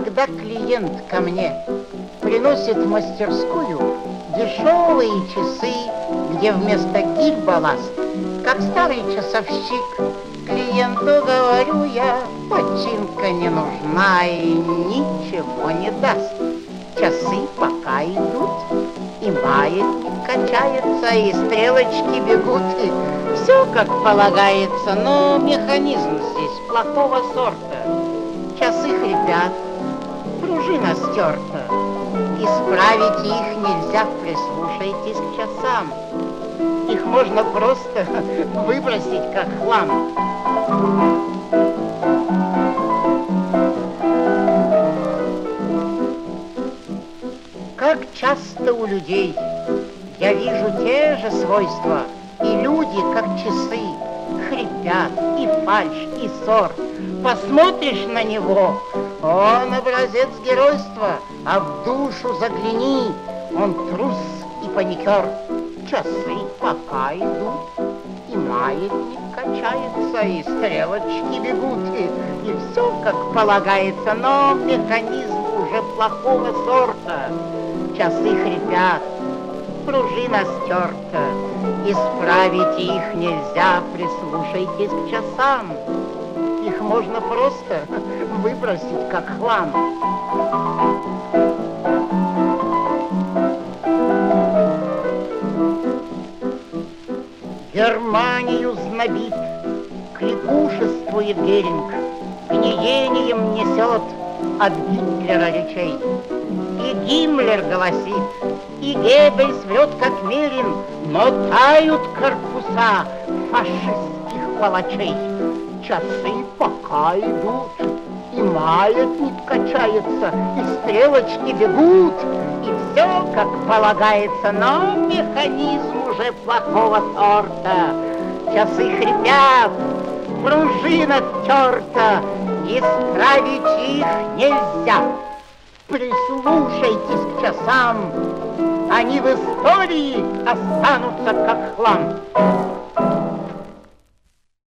Когда клиент ко мне приносит в мастерскую дешевые часы, где вместо гирь балласт, как старый часовщик, клиенту говорю я, починка не нужна и ничего не даст. Часы пока идут, и маятник качается, и стрелочки бегут, и все как полагается, но механизм здесь плохого сорта. Часы хрипят, пружина стерта, исправить их нельзя, прислушайтесь к часам. Их можно просто выбросить как хлам. Как часто у людей я вижу те же свойства, и люди, как часы, хрипят, и фальшь, и ссор. Посмотришь на него, он образец геройства, а в душу загляни, он трус и паникер. Часы пока идут, и маятник качается, и стрелочки бегут, и все как полагается, но механизм уже плохого сорта. Часы хрипят, пружина стерта, исправить их нельзя, прислушайтесь к часам. Их можно просто выбросить как хлам. Германию знобит, кликушествует Геринг, гниением несет от Гитлера речей. И Гиммлер голосит, и Геббельс врет, как Мерин, но тают корпуса фашистских палачей. Часы пока идут, и маятник качается, и стрелочки бегут, и все как полагается, но механизм уже плохого сорта. Часы хрипят, пружина стерта, исправить их нельзя. Прислушайтесь к часам, они в истории останутся как хлам.